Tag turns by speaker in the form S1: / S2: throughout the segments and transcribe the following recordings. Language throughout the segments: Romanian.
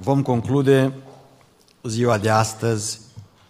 S1: Vom conclude ziua de astăzi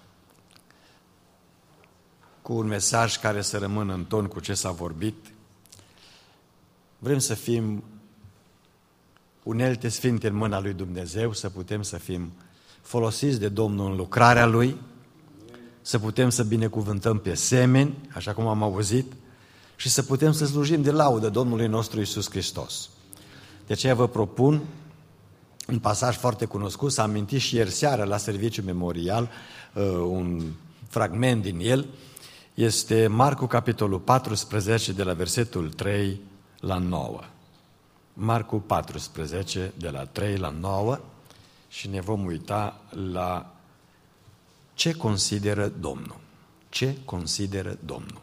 S1: cu un mesaj care să rămână în ton cu ce s-a vorbit. Vrem să fim unelte sfinte în mâna lui Dumnezeu, să putem să fim folosiți de Domnul în lucrarea Lui, să putem să binecuvântăm pe semeni, așa cum am auzit, și să putem să slujim de laudă Domnului nostru Iisus Hristos. De aceea vă propun un pasaj foarte cunoscut, s-a amintit și ieri seară la serviciu memorial, un fragment din el, este Marcu, capitolul 14, de la versetul 3 la 9. Marcu 14, de la 3 la 9, și ne vom uita la ce consideră Domnul. Ce consideră Domnul?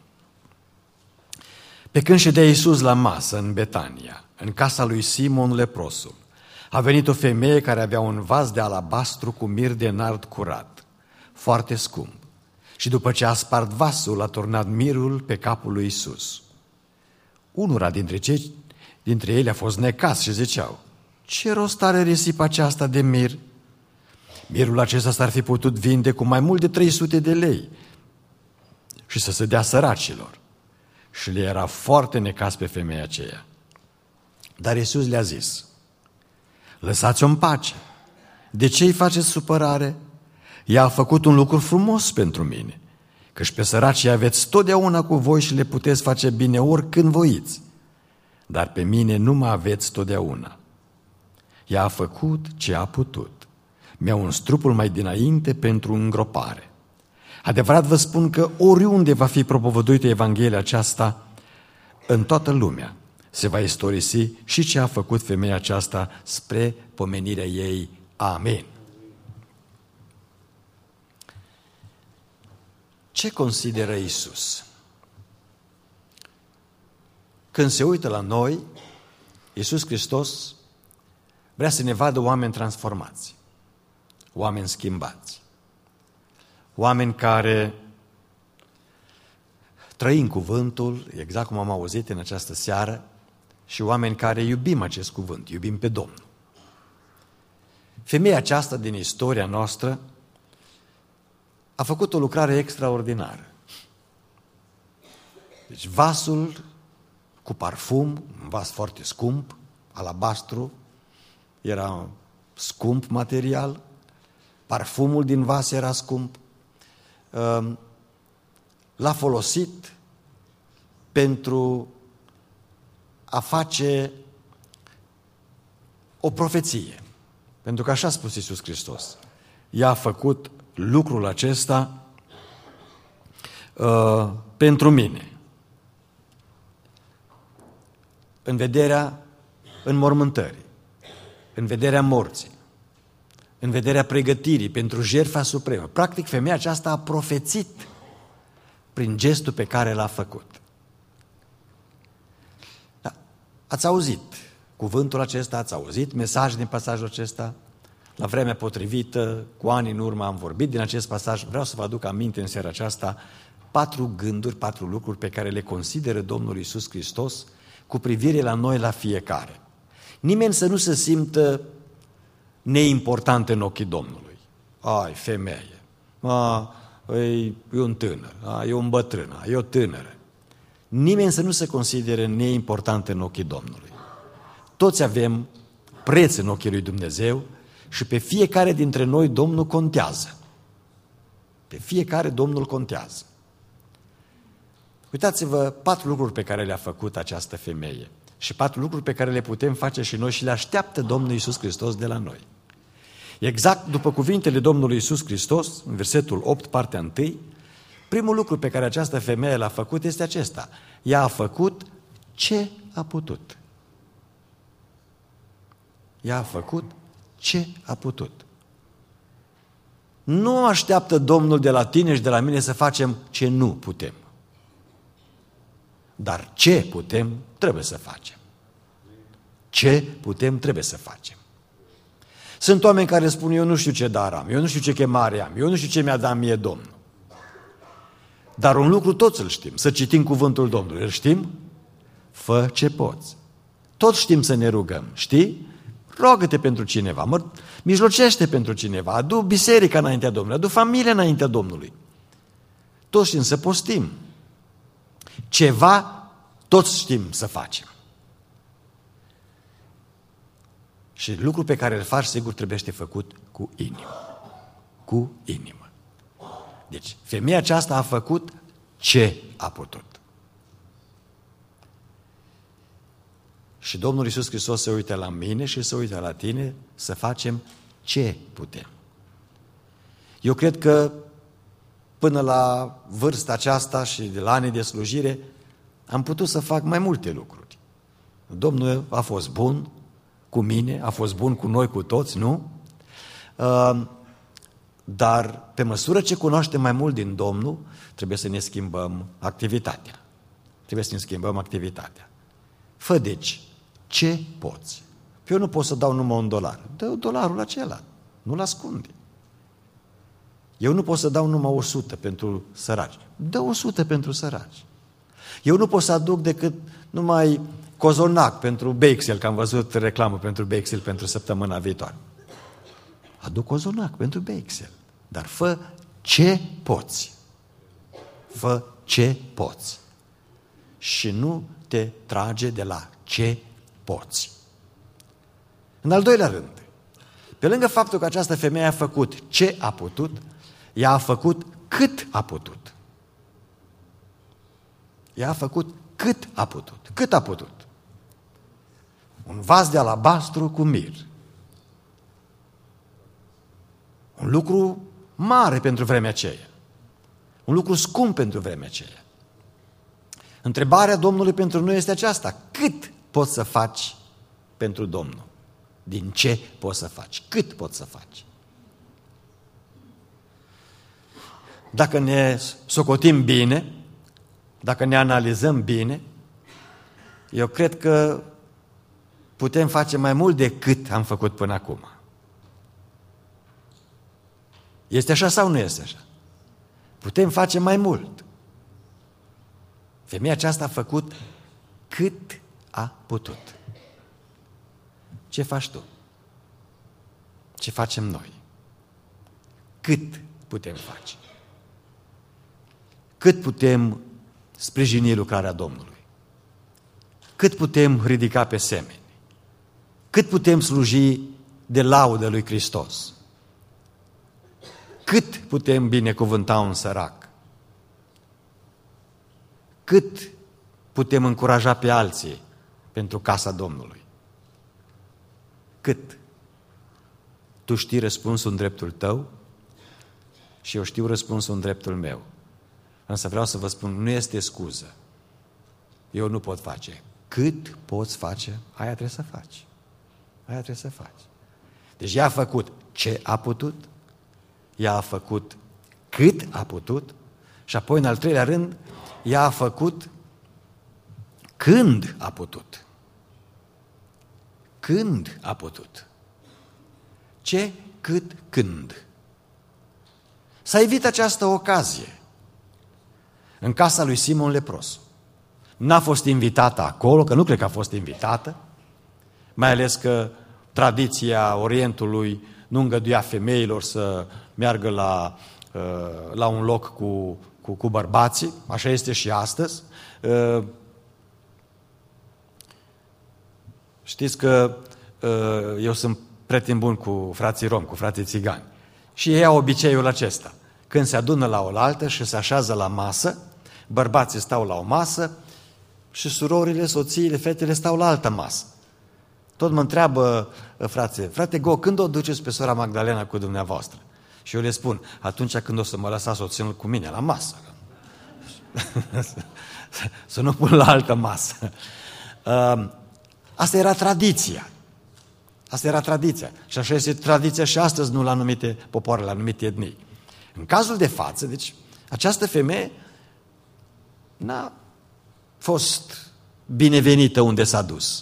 S1: Pe când ședea Iisus la masă în Betania, în casa lui Simon leprosul, a venit o femeie care avea un vas de alabastru cu mir de nard curat, foarte scump. Și după ce a spart vasul, a turnat mirul pe capul lui Iisus. Unora dintre ele a fost necaz și ziceau: ce rost are risipa aceasta de mir? Mirul acesta s-ar fi putut vinde cu mai mult de 300 de lei și să se dea săracilor. Și le era foarte necaz pe femeia aceea. Dar Iisus le-a zis: lăsați-o în pace. De ce îi faceți supărare? Ea a făcut un lucru frumos pentru mine, căci pe săracii aveți totdeauna cu voi și le puteți face bine oricând voiți, dar pe mine nu mă aveți totdeauna. Ea a făcut ce a putut. Mi-a uns trupul mai dinainte pentru îngropare. Adevărat vă spun că oriunde va fi propovăduită Evanghelia aceasta, în toată lumea se va istorisi și ce a făcut femeia aceasta spre pomenirea ei. Amin. Ce consideră Iisus? Când se uită la noi, Iisus Hristos vrea să ne vadă oameni transformați, oameni schimbați, oameni care trăim cuvântul, exact cum am auzit în această seară, și oameni care iubim acest cuvânt, iubim pe Domnul. Femeia aceasta din istoria noastră a făcut o lucrare extraordinară. Deci vasul cu parfum, un vas foarte scump, alabastru, era scump material, parfumul din vas era scump, l-a folosit pentru a face o profeție. Pentru că așa a spus Iisus Hristos. Ea a făcut lucrul acesta pentru mine. În vederea înmormântării, în vederea morții, în vederea pregătirii pentru jertfa supremă. Practic, femeia aceasta a profețit prin gestul pe care l-a făcut. Da. Ați auzit cuvântul acesta, ați auzit mesajul din pasajul acesta. La vremea potrivită, cu ani în urmă, am vorbit din acest pasaj. Vreau să vă aduc aminte în seara aceasta 4 gânduri, 4 lucruri pe care le consideră Domnul Iisus Hristos cu privire la noi, la fiecare. Nimeni să nu se simtă neimportant în ochii Domnului. Ai, femeie, e un tânăr, e un bătrân, e o tânără. Nimeni să nu se considere neimportant în ochii Domnului. Toți avem preț în ochii lui Dumnezeu și pe fiecare dintre noi Domnul contează. Pe fiecare Domnul contează. Uitați-vă 4 lucruri pe care le-a făcut această femeie și 4 lucruri pe care le putem face și noi și le așteaptă Domnul Iisus Hristos de la noi. Exact după cuvintele Domnului Iisus Hristos, în versetul 8, partea 1, primul lucru pe care această femeie l-a făcut este acesta. Ea a făcut ce a putut. Ea a făcut ce a putut. Nu așteaptă Domnul de la tine și de la mine să facem ce nu putem. Dar ce putem, trebuie să facem. Ce putem, trebuie să facem. Sunt oameni care spun: eu nu știu ce dar am, eu nu știu ce chemare am, eu nu știu ce mi-a dat mie Domnul. Dar un lucru toți îl știm, să citim cuvântul Domnului. Îl știm? Fă ce poți. Toți știm să ne rugăm, știi? Roagă-te pentru cineva, mijlocește pentru cineva, adu biserica înaintea Domnului, adu familia înaintea Domnului. Toți știm să postim. Ceva toți știm să facem. Și lucrul pe care îl faci, sigur, trebuie făcut cu inimă. Cu inimă. Deci, femeia aceasta a făcut ce a putut. Și Domnul Iisus Hristos se uită la mine și se uită la tine să facem ce putem. Eu cred că până la vârsta aceasta și de la ani de slujire am putut să fac mai multe lucruri. Domnul a fost bun cu mine, a fost bun cu noi, cu toți, nu? Dar pe măsură ce cunoaștem mai mult din Domnul, trebuie să ne schimbăm activitatea. Trebuie să ne schimbăm activitatea. Fă deci ce poți. Eu nu pot să dau numai $1. Dă dolarul acela, nu-l ascunde. Eu nu pot să dau numai 100 pentru săraci. Dă 100 pentru săraci. Eu nu pot să aduc decât numai cozonac pentru Beixel, că am văzut reclamă pentru Beixel pentru săptămâna viitoare. Aduc cozonac pentru Beixel. Dar fă ce poți. Fă ce poți. Și nu te trage de la ce poți. În al doilea rând, pe lângă faptul că această femeie a făcut ce a putut, ea a făcut cât a putut. Ea a făcut cât a putut. Cât a putut. Un vas de alabastru cu mir. Un lucru mare pentru vremea aceea. Un lucru scump pentru vremea aceea. Întrebarea Domnului pentru noi este aceasta. Cât poți să faci pentru Domnul? Din ce poți să faci? Cât poți să faci? Dacă ne socotim bine, dacă ne analizăm bine, eu cred că putem face mai mult decât am făcut până acum. Este așa sau nu este așa? Putem face mai mult. Femeia aceasta a făcut cât a putut. Ce faci tu? Ce facem noi? Cât putem face? Cât putem sprijini lucrarea Domnului? Cât putem ridica pe semeni? Cât putem sluji de laudă lui Hristos? Cât putem binecuvânta un sărac? Cât putem încuraja pe alții pentru casa Domnului? Cât? Tu știi răspunsul în dreptul tău și eu știu răspunsul în dreptul meu. Însă vreau să vă spun, nu este scuză. Eu nu pot face. Cât poți face, aia trebuie să faci. Aia trebuie să faci. Deci ea a făcut ce a putut, ea a făcut cât a putut și apoi, în al treilea rând, ea a făcut când a putut. Când a putut. Ce, cât, când. S-a evit această ocazie în casa lui Simon Lepros. N-a fost invitată acolo, că nu cred că a fost invitată, mai ales că tradiția Orientului nu îngăduia femeilor să meargă la un loc cu bărbații, așa este și astăzi. Știți că eu sunt prieten bun cu frații romi, cu frații țigani. Și ei au obiceiul acesta. Când se adună la oaltă și se așează la masă, bărbații stau la o masă și surorile, soțiile, fetele stau la altă masă. Tot mă întreabă frate Go, când o duceți pe sora Magdalena cu dumneavoastră? Și eu le spun, atunci când o să mă lăsați o țin cu mine la masă. Să nu pun la altă masă. Asta era tradiția. Asta era tradiția. Și așa este tradiția și astăzi, nu la anumite popoare, la anumite etnii. În cazul de față, deci, această femeie n-a fost binevenită unde s-a dus.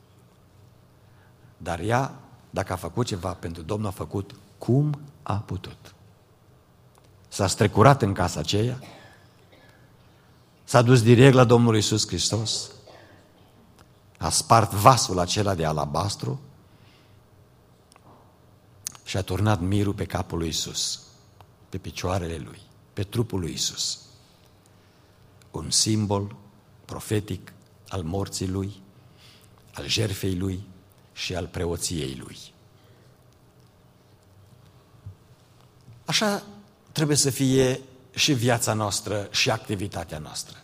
S1: Dar ea, dacă a făcut ceva pentru Domnul, a făcut cum a putut. S-a strecurat în casa aceea, s-a dus direct la Domnul Iisus Hristos, a spart vasul acela de alabastru și a turnat mirul pe capul lui Iisus, pe picioarele lui, pe trupul lui Iisus. Un simbol profetic al morții lui, al jertfei lui și al preoției lui. Așa trebuie să fie și viața noastră și activitatea noastră.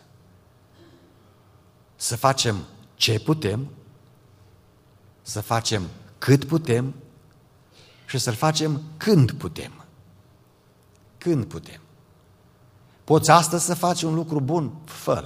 S1: Să facem ce putem, să facem cât putem și să-l facem când putem. Când putem. Poți astăzi să faci un lucru bun? Fă-l.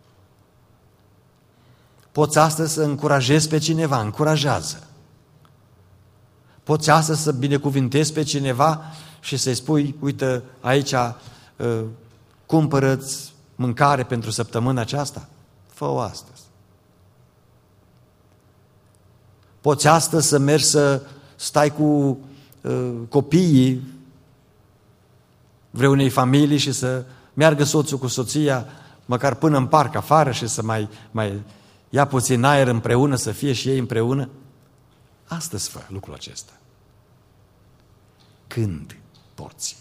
S1: Poți astăzi să încurajezi pe cineva? Încurajează. Poți astăzi să binecuvintezi pe cineva și să-i spui, uite, aici cumpără-ți mâncare pentru săptămâna aceasta? Fă-o astăzi. Poți astăzi să mergi să stai cu copiii vreunei familii și să meargă soțul cu soția măcar până în parc afară și să mai ia puțin aer împreună, să fie și ei împreună? Astăzi fă lucrul acesta. Când poți?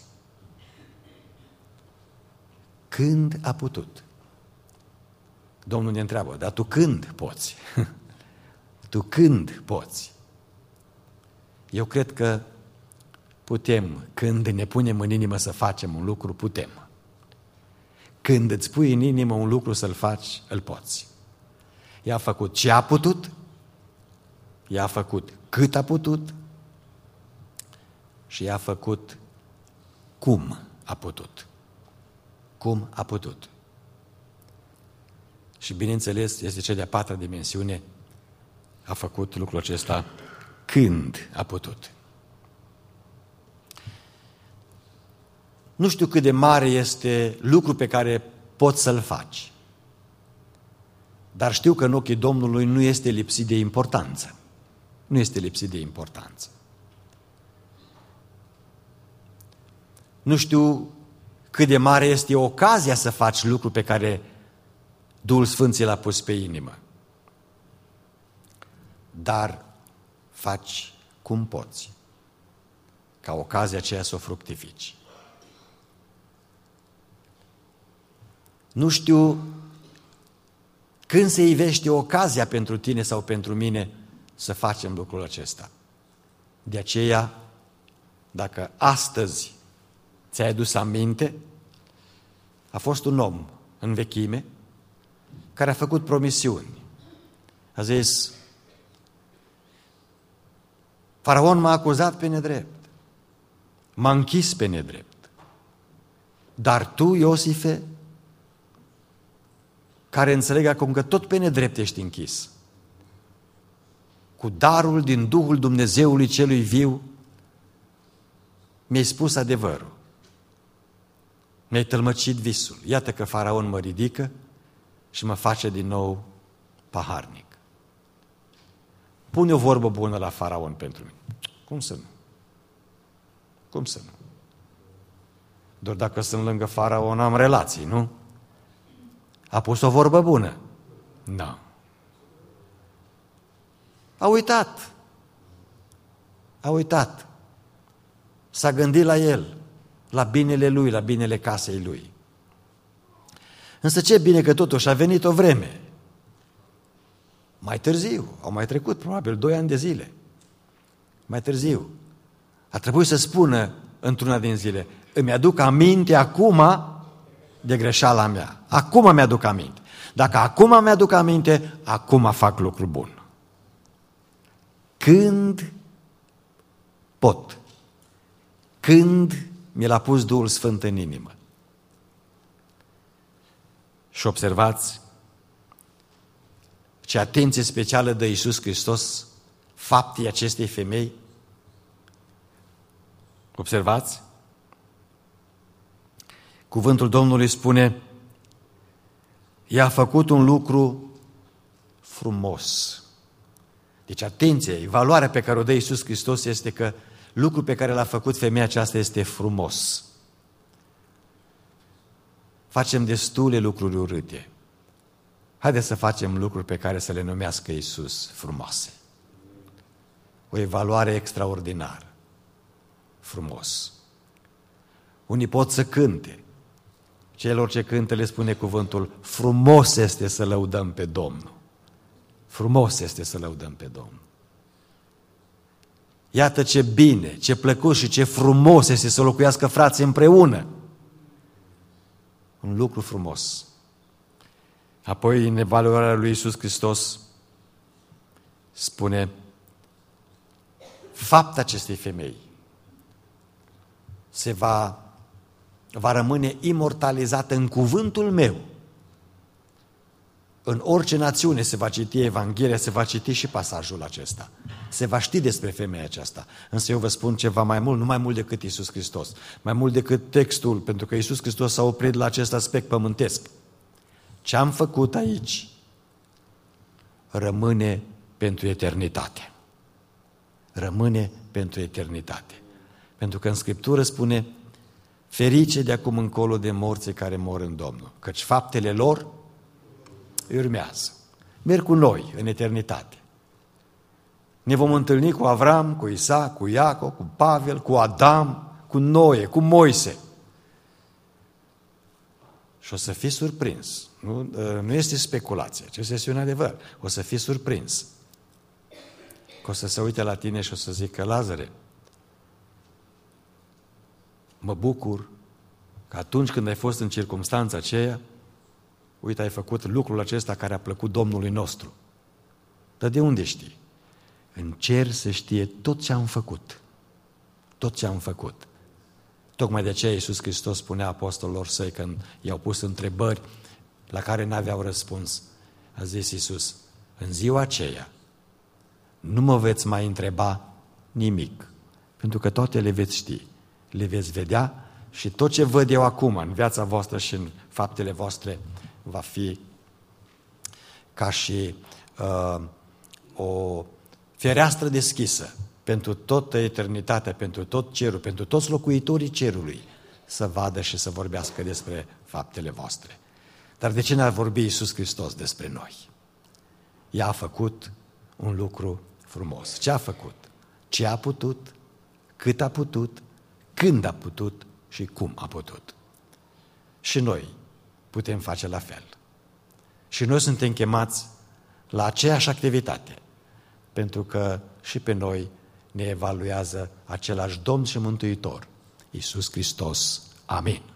S1: Când a putut? Domnul ne întreabă, dar tu când poți? Tu când poți? Eu cred că putem, când ne punem în inimă să facem un lucru, putem. Când îți pui în inimă un lucru să-l faci, îl poți. Ea a făcut ce a putut, ea a făcut cât a putut și ea a făcut cum a putut. Cum a putut. Și bineînțeles, este cea de-a patra dimensiune, a făcut lucrul acesta când a putut. Nu știu cât de mare este lucru pe care poți să-l faci, dar știu că în ochii Domnului nu este lipsit de importanță. Nu este lipsit de importanță. Nu știu cât de mare este ocazia să faci lucru pe care Duhul Sfânt ți l-a pus pe inimă. Dar faci cum poți, ca ocazia aceea să o fructifici. Nu știu când se ivește ocazia pentru tine sau pentru mine să facem lucrul acesta. De aceea, dacă astăzi ți-ai adus aminte, a fost un om în vechime care a făcut promisiuni. A zis, Faraon m-a acuzat pe nedrept, m-a închis pe nedrept, dar tu, Iosife, care înțeleg acum că tot pe nedrept ești închis, cu darul din Duhul Dumnezeului celui viu, mi-ai spus adevărul, mi-ai tălmăcit visul. Iată că Faraon mă ridică și mă face din nou paharnic. Pune o vorbă bună la Faraon pentru mine. Cum să nu? Cum să nu? Doar dacă sunt lângă Faraon am relații, nu? A pus o vorbă bună? Nu. A uitat. A uitat. S-a gândit la el, la binele lui, la binele casei lui. Însă ce bine că totuși a venit o vreme. Mai târziu, au mai trecut probabil 2 ani de zile. Mai târziu. A trebuit să spună într-una din zile, îmi aduc aminte acum de greșeala mea. Acum mi-aduc aminte. Dacă acum mi-aduc aminte, acum fac lucru bun. Când pot. Când mi l-a pus Duhul Sfânt în inimă. Și observați ce atenție specială dă Iisus Hristos faptii acestei femei. Observați? Cuvântul Domnului spune, ea a făcut un lucru frumos. Deci atenție, valoarea pe care o dă Iisus Hristos este că lucrul pe care l-a făcut femeia aceasta este frumos. Facem destule lucruri urâte. Haideți să facem lucruri pe care să le numească Iisus frumoase. O evaluare extraordinară. frumos. Unii pot să cânte. Celor ce cântă le spune cuvântul, frumos este să lăudăm pe Domnul. Frumos este să lăudăm pe Domnul. Iată ce bine, ce plăcut și ce frumos este să locuiască frații împreună. Un lucru frumos. Apoi, în evaluarea lui Iisus Hristos, spune, fapta acestei femei se va rămâne imortalizată în cuvântul meu. În orice națiune se va citi Evanghelia, se va citi și pasajul acesta. Se va ști despre femeia aceasta. Însă eu vă spun ceva mai mult, nu mai mult decât Iisus Hristos. Mai mult decât textul, pentru că Iisus Hristos s-a oprit la acest aspect pământesc. Ce am făcut aici rămâne pentru eternitate. Rămâne pentru eternitate. Pentru că în Scriptură spune, ferice de acum încolo de morții care mor în Domnul, căci faptele lor urmează. Merg cu noi în eternitate. Ne vom întâlni cu Avram, cu Isaac, cu Iacov, cu Pavel, cu Adam, cu Noe, cu Moise. Și o să fii surprins. Nu este speculație, ci este un adevăr. O să fii surprins. Că o să se uite la tine și o să zică, Lazare, mă bucur că atunci când ai fost în circumstanța aceea, uite, ai făcut lucrul acesta care a plăcut Domnului nostru. Dar de unde știi? În cer se știe tot ce am făcut. Tot ce am făcut. Tocmai de aceea Iisus Hristos spunea apostolilor săi când i-au pus întrebări la care n-aveau răspuns. A zis Iisus, în ziua aceea nu mă veți mai întreba nimic, pentru că toate le veți ști, le veți vedea și tot ce văd eu acum în viața voastră și în faptele voastre va fi ca și o fereastră deschisă pentru toată eternitatea, pentru tot cerul, pentru toți locuitorii cerului să vadă și să vorbească despre faptele voastre. Dar de ce n-ar vorbi Iisus Hristos despre noi? Ea a făcut un lucru frumos. Ce a făcut? Ce a putut? Cât a putut? Când a putut? Și cum a putut? Și noi putem face la fel. Și noi suntem chemați la aceeași activitate, pentru că și pe noi ne evaluează același Domn și Mântuitor, Iisus Hristos. Amin.